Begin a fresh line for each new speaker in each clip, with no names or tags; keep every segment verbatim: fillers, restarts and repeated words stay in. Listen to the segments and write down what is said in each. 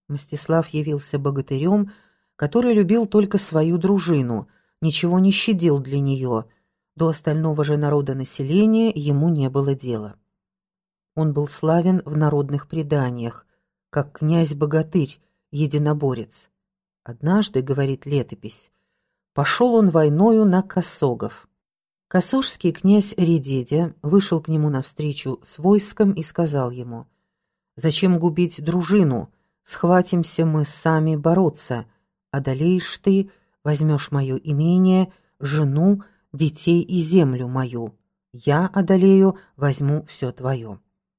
Мстислав явился богатырем, который любил только свою дружину, ничего не щадил для нее, до остального же народонаселения ему не было дела. Он был славен в народных преданиях, как князь-богатырь, единоборец. Однажды, говорит летопись, пошел он войною на косогов. Косожский князь Редедя вышел к нему навстречу с войском и сказал ему: «Зачем губить дружину? Схватимся мы сами бороться. Одолеешь ты, возьмешь мое имение, жену, детей и землю мою. Я одолею, возьму все твое».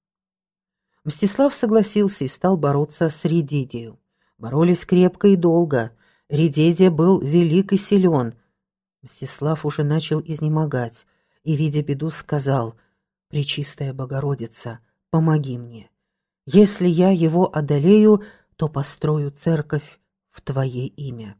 Мстислав согласился и стал бороться с Редедею. Боролись крепко и долго. Редедя был велик и силен. Мстислав уже начал изнемогать и, видя беду, сказал: «Пречистая Богородица, помоги мне. Если я его одолею, то построю церковь в твое имя».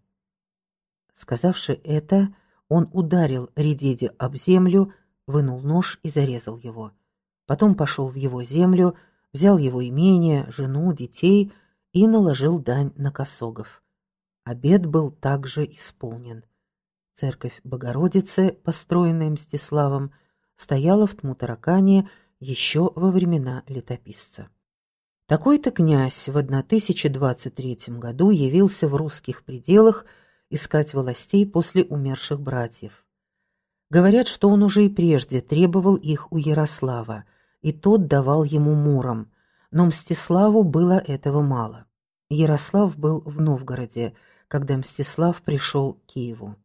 Сказавши это, он ударил Редедя об землю, вынул нож и зарезал его. Потом пошел в его землю, взял его имение, жену, детей и наложил дань на косогов. Обет был также исполнен. Церковь Богородицы, построенная Мстиславом, стояла в Тмутаракане еще во времена летописца. Такой-то князь в тысяча двадцать третьем году явился в русских пределах искать властей после умерших братьев. Говорят, что он уже и прежде требовал их у Ярослава, и тот давал ему муром, но Мстиславу было этого мало. Ярослав был в Новгороде, когда Мстислав пришел к Киеву.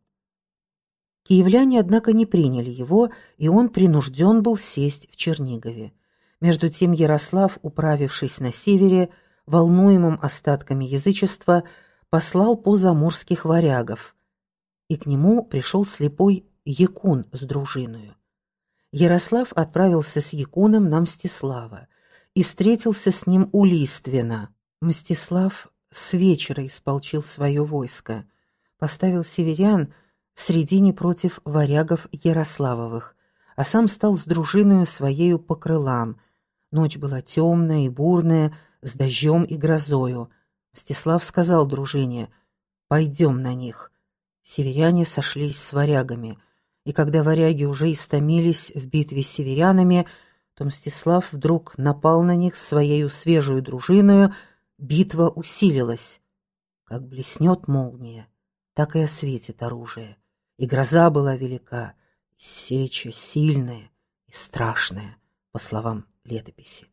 Киевляне, однако, не приняли его, и он принужден был сесть в Чернигове. Между тем Ярослав, управившись на севере, волнуемым остатками язычества, послал по заморских варягов, и к нему пришел слепой Якун с дружиною. Ярослав отправился с Якуном на Мстислава и встретился с ним у Листвина. Мстислав с вечера исполчил свое войско, поставил северян в средине против варягов Ярославовых, а сам стал с дружиною своею по крылам. Ночь была темная и бурная, с дождем и грозою. Мстислав сказал дружине: «Пойдем на них». Северяне сошлись с варягами, и когда варяги уже истомились в битве с северянами, то Мстислав вдруг напал на них своею свежую дружиною. Битва усилилась. Как блеснет молния, так и осветит оружие. И гроза была велика, и сеча сильная и страшная, по словам летописи.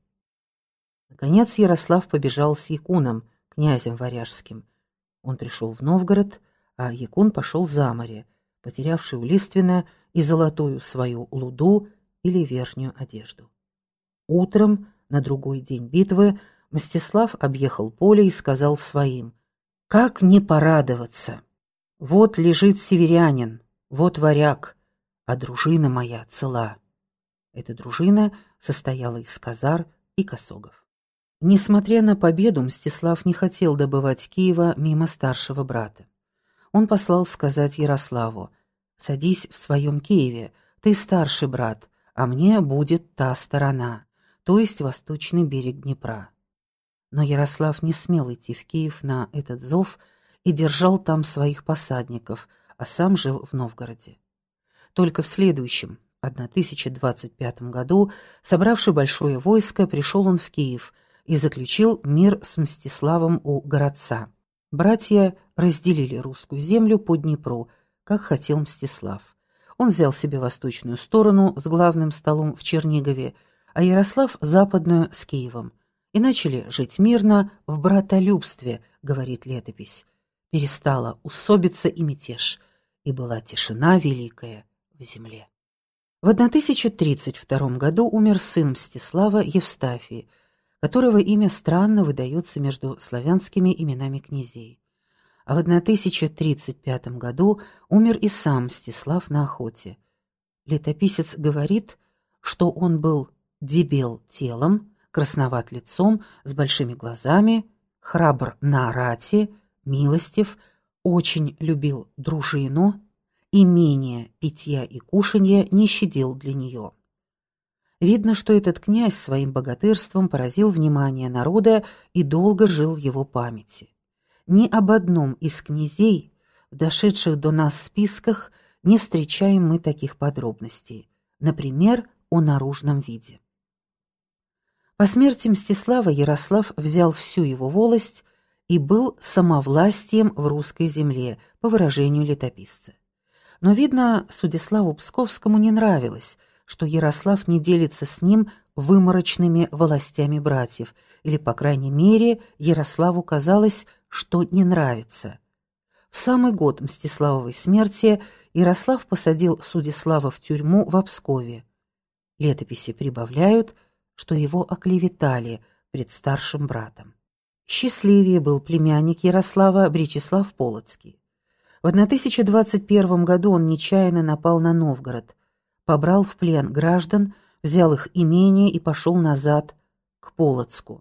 Наконец Ярослав побежал с Якуном, князем варяжским. Он пришел в Новгород, а Якун пошел за море, потерявший у Листвина и золотую свою луду или верхнюю одежду. Утром, на другой день битвы, Мстислав объехал поле и сказал своим: «Как не порадоваться! Вот лежит северянин, вот варяг, а дружина моя цела». Эта дружина состояла из казар и косогов. Несмотря на победу, Мстислав не хотел добывать Киева мимо старшего брата. Он послал сказать Ярославу: «Садись в своем Киеве, ты старший брат, а мне будет та сторона, то есть восточный берег Днепра». Но Ярослав не смел идти в Киев на этот зов и держал там своих посадников, а сам жил в Новгороде. Только в следующем, тысяча двадцать пятом году, собравший большое войско, пришел он в Киев и заключил мир с Мстиславом у Городца. Братья разделили русскую землю по Днепру, как хотел Мстислав. Он взял себе восточную сторону с главным столом в Чернигове, а Ярослав — западную с Киевом. И начали жить мирно в братолюбстве, говорит летопись. Перестала усобица и мятеж, и была тишина великая в земле. В тысяча тридцать втором году умер сын Мстислава Евстафий, которого имя странно выдается между славянскими именами князей. А в тысяча тридцать пятом году умер и сам Мстислав на охоте. Летописец говорит, что он был дебел телом, красноват лицом, с большими глазами, храбр на рати, милостив, очень любил дружину, имение, питья и кушанья не щадил для нее. Видно, что этот князь своим богатырством поразил внимание народа и долго жил в его памяти. Ни об одном из князей, в дошедших до нас списках, не встречаем мы таких подробностей. Например, о наружном виде. По смерти Мстислава Ярослав взял всю его волость и был самовластием в русской земле, по выражению летописца. Но, видно, Судиславу Псковскому не нравилось, что Ярослав не делится с ним выморочными властями братьев, или, по крайней мере, Ярославу казалось, что не нравится. В самый год Мстиславовой смерти Ярослав посадил Судислава в тюрьму в Пскове. Летописи прибавляют, что его оклеветали пред старшим братом. Счастливее был племянник Ярослава Бречеслав Полоцкий. В тысяча двадцать первом году он нечаянно напал на Новгород, побрал в плен граждан, взял их имение и пошел назад к Полоцку.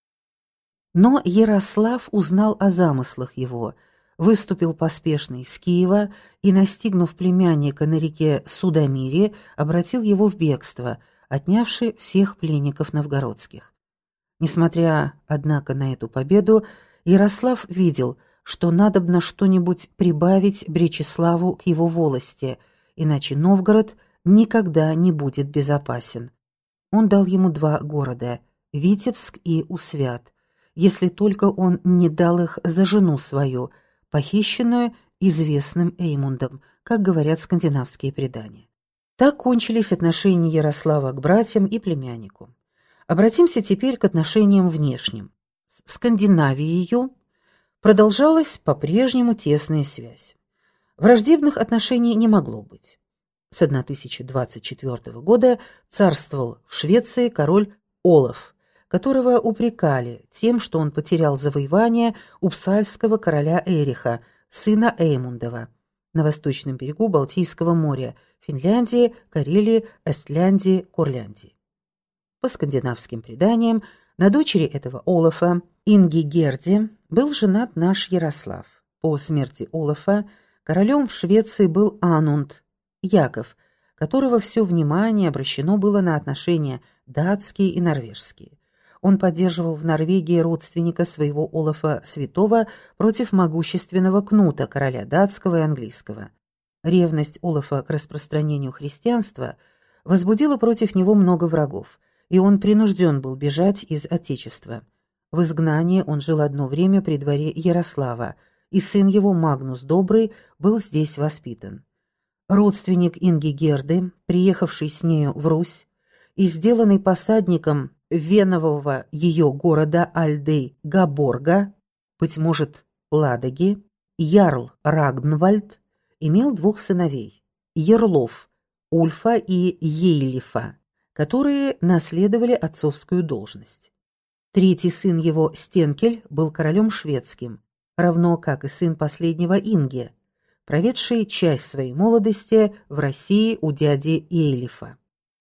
Но Ярослав узнал о замыслах его, выступил поспешно из Киева и, настигнув племянника на реке Судомире, обратил его в бегство, отнявши всех пленников новгородских. Несмотря, однако, на эту победу, Ярослав видел, что надобно что-нибудь прибавить Бречеславу к его волости, иначе Новгород никогда не будет безопасен. Он дал ему два города — Витебск и Усвят, если только он не дал их за жену свою, похищенную известным Эймундом, как говорят скандинавские предания. Так кончились отношения Ярослава к братьям и племяннику. Обратимся теперь к отношениям внешним. С Скандинавией продолжалась по-прежнему тесная связь. Враждебных отношений не могло быть. С тысяча двадцать четвёртого года царствовал в Швеции король Олаф, которого упрекали тем, что он потерял завоевание у псальского короля Эриха, сына Эймундова, на восточном берегу Балтийского моря, Финляндии, Карелии, Эстляндии, Курляндии. По скандинавским преданиям, на дочери этого Олафа, Ингигерде, был женат наш Ярослав. По смерти Олафа королем в Швеции был Анунд, Яков, которого все внимание обращено было на отношения датские и норвежские. Он поддерживал в Норвегии родственника своего Олафа Святого против могущественного Кнута, короля датского и английского. Ревность Олафа к распространению христианства возбудила против него много врагов, и он принужден был бежать из Отечества. В изгнании он жил одно время при дворе Ярослава, и сын его, Магнус Добрый, был здесь воспитан. Родственник Ингигерды, приехавший с нею в Русь и сделанный посадником венового ее города Альдей Габорга, быть может, Ладоги, Ярл Рагнвальд, имел двух сыновей – Ярлов, Ульфа и Ейлифа, которые наследовали отцовскую должность. Третий сын его, Стенкель, был королем шведским, равно как и сын последнего Инге, проведший часть своей молодости в России у дяди Ейлифа.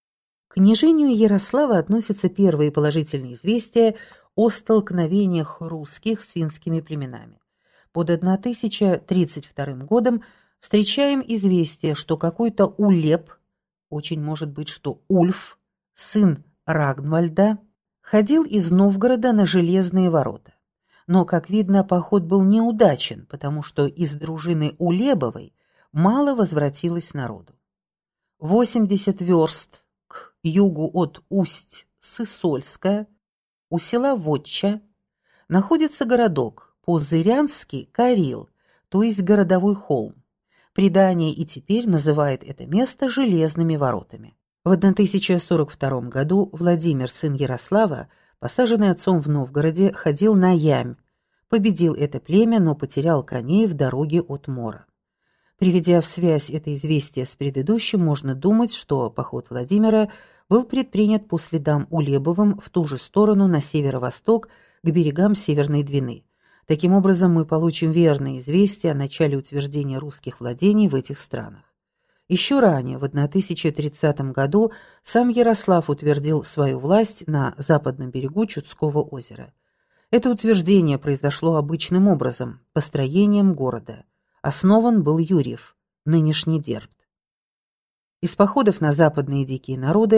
К княжению Ярослава относятся первые положительные известия о столкновениях русских с финскими племенами. Под тысяча тридцать вторым годом встречаем известие, что какой-то Улеп, очень может быть, что Ульф, сын Рагнвальда, ходил из Новгорода на Железные ворота. Но, как видно, поход был неудачен, потому что из дружины Улебовой мало возвратилось народу. восемьдесят верст к югу от Усть-Сысольска, у села Вотча, находится городок по-зырянски Карил, то есть городовой холм. Предание и теперь называет это место Железными воротами. В тысяча сорок втором году Владимир, сын Ярослава, посаженный отцом в Новгороде, ходил на Ямь, победил это племя, но потерял коней в дороге от Мора. Приведя в связь это известие с предыдущим, можно думать, что поход Владимира был предпринят по следам Улебовым в ту же сторону на северо-восток к берегам Северной Двины. Таким образом, мы получим верное известие о начале утверждения русских владений в этих странах. Еще ранее, в тысяча тридцатом году, сам Ярослав утвердил свою власть на западном берегу Чудского озера. Это утверждение произошло обычным образом, построением города. Основан был Юрьев, нынешний Дербт. Из походов на западные дикие народы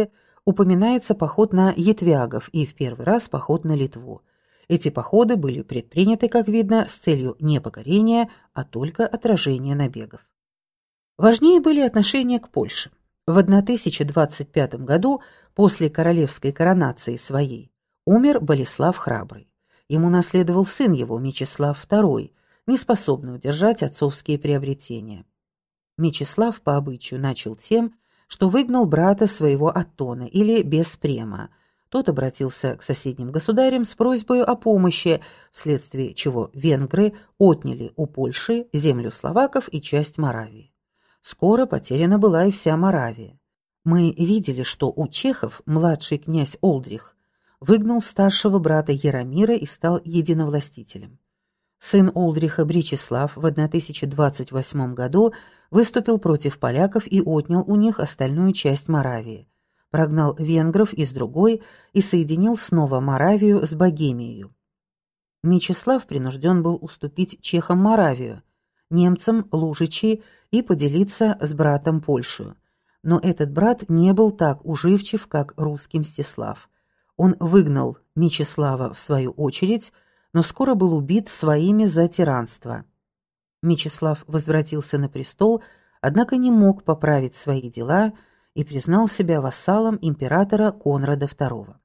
упоминается поход на Ятвягов и в первый раз поход на Литву. Эти походы были предприняты, как видно, с целью не покорения, а только отражения набегов. Важнее были отношения к Польше. В тысяча двадцать пятом году, после королевской коронации своей, умер Болеслав Храбрый. Ему наследовал сын его, Мечислав второй, неспособный удержать отцовские приобретения. Мечислав по обычаю начал тем, что выгнал брата своего Оттона, или Беспрема. Тот обратился к соседним государям с просьбой о помощи, вследствие чего венгры отняли у Польши землю словаков и часть Моравии. Скоро потеряна была и вся Моравия. Мы видели, что у чехов младший князь Олдрих выгнал старшего брата Яромира и стал единовластителем. Сын Олдриха Бречеслав в тысяча двадцать восьмом году выступил против поляков и отнял у них остальную часть Моравии, прогнал венгров из другой и соединил снова Моравию с Богемией. Мечислав принужден был уступить чехам Моравию, немцам Лужичи и поделиться с братом Польшу. Но этот брат не был так уживчив, как русский Мстислав. Он выгнал Мечислава в свою очередь, но скоро был убит своими за тиранство. Мечислав возвратился на престол, однако не мог поправить свои дела и признал себя вассалом императора Конрада второго.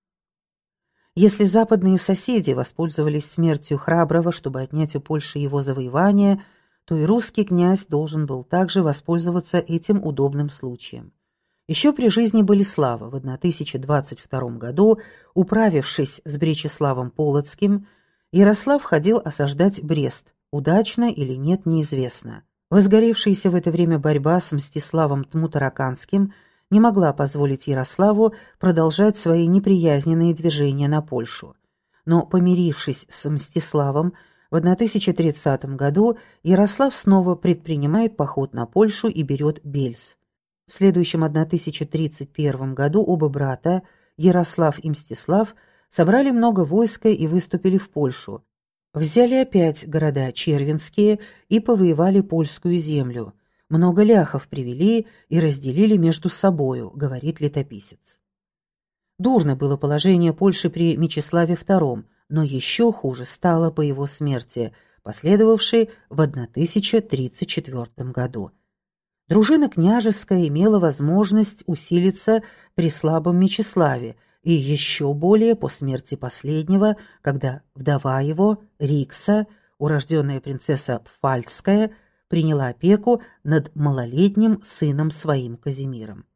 Если западные соседи воспользовались смертью Храброго, чтобы отнять у Польши его завоевания, то и русский князь должен был также воспользоваться этим удобным случаем. Еще при жизни Болеслава в тысяча двадцать втором году, управившись с Бречеславом Полоцким, Ярослав ходил осаждать Брест, удачно или нет, неизвестно. Возгоревшаяся в это время борьба с Мстиславом Тмутараканским не могла позволить Ярославу продолжать свои неприязненные движения на Польшу. Но, помирившись с Мстиславом, в тысяча тридцатом году Ярослав снова предпринимает поход на Польшу и берет Бельс. В следующем тысяча тридцать первом году оба брата, Ярослав и Мстислав, собрали много войска и выступили в Польшу. Взяли опять города червенские и повоевали польскую землю. Много ляхов привели и разделили между собою, говорит летописец. Дурно было положение Польши при Мечиславе втором, но еще хуже стало по его смерти, последовавшей в тысяча тридцать четвёртом году. Дружина княжеская имела возможность усилиться при слабом Мечиславе, и еще более по смерти последнего, когда вдова его, Рикса, урожденная принцесса Пфальцская, приняла опеку над малолетним сыном своим Казимиром.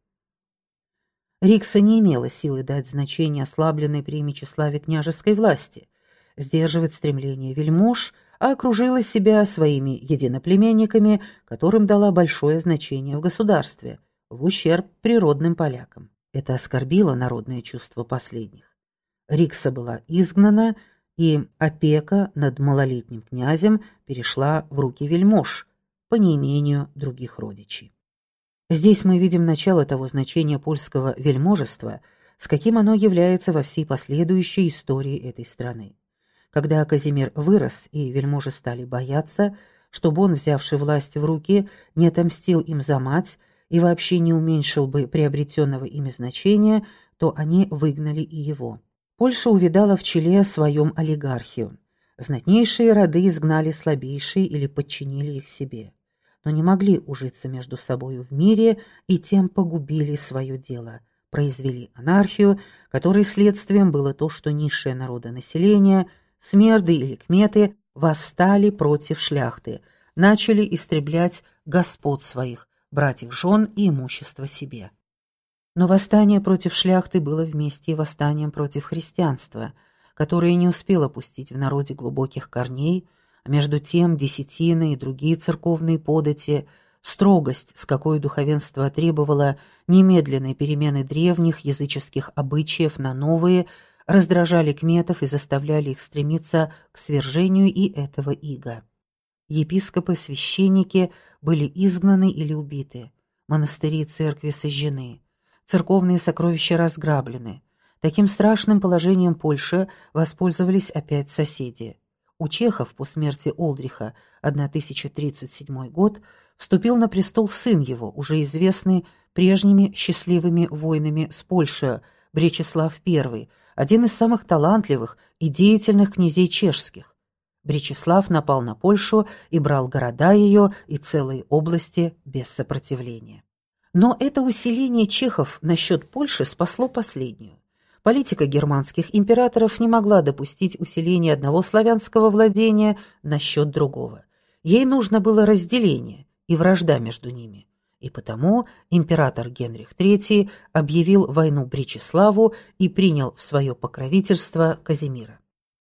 Рикса не имела силы дать значение ослабленной при Мечиславе княжеской власти, сдерживать стремление вельмож, а окружила себя своими единоплеменниками, которым дала большое значение в государстве, в ущерб природным полякам. Это оскорбило народное чувство последних. Рикса была изгнана, и опека над малолетним князем перешла в руки вельмож, по неимению других родичей. Здесь мы видим начало того значения польского вельможества, с каким оно является во всей последующей истории этой страны. Когда Казимир вырос и вельможи стали бояться, чтобы он, взявший власть в руки, не отомстил им за мать и вообще не уменьшил бы приобретенного ими значения, то они выгнали и его. Польша увидала в челе своем олигархию. Знатнейшие роды изгнали слабейшие или подчинили их себе, но не могли ужиться между собою в мире и тем погубили свое дело, произвели анархию, которой следствием было то, что низшее народонаселение, смерды или кметы, восстали против шляхты, начали истреблять господ своих, брать их жен и имущество себе. Но восстание против шляхты было вместе и восстанием против христианства, которое не успело пустить в народе глубоких корней, а между тем десятины и другие церковные подати, строгость, с какой духовенство требовало немедленной перемены древних языческих обычаев на новые, раздражали кметов и заставляли их стремиться к свержению и этого ига. Епископы, священники были изгнаны или убиты, монастыри и церкви сожжены, церковные сокровища разграблены. Таким страшным положением Польши воспользовались опять соседи. У чехов по смерти Олдриха тысяча тридцать седьмой год вступил на престол сын его, уже известный прежними счастливыми войнами с Польшей Бречеслав I, один из самых талантливых и деятельных князей чешских. Бречеслав напал на Польшу и брал города ее и целые области без сопротивления. Но это усиление чехов насчет Польши спасло последнюю. Политика германских императоров не могла допустить усиления одного славянского владения насчет другого. Ей нужно было разделение и вражда между ними. И потому император Генрих третий объявил войну Бречеславу и принял в свое покровительство Казимира.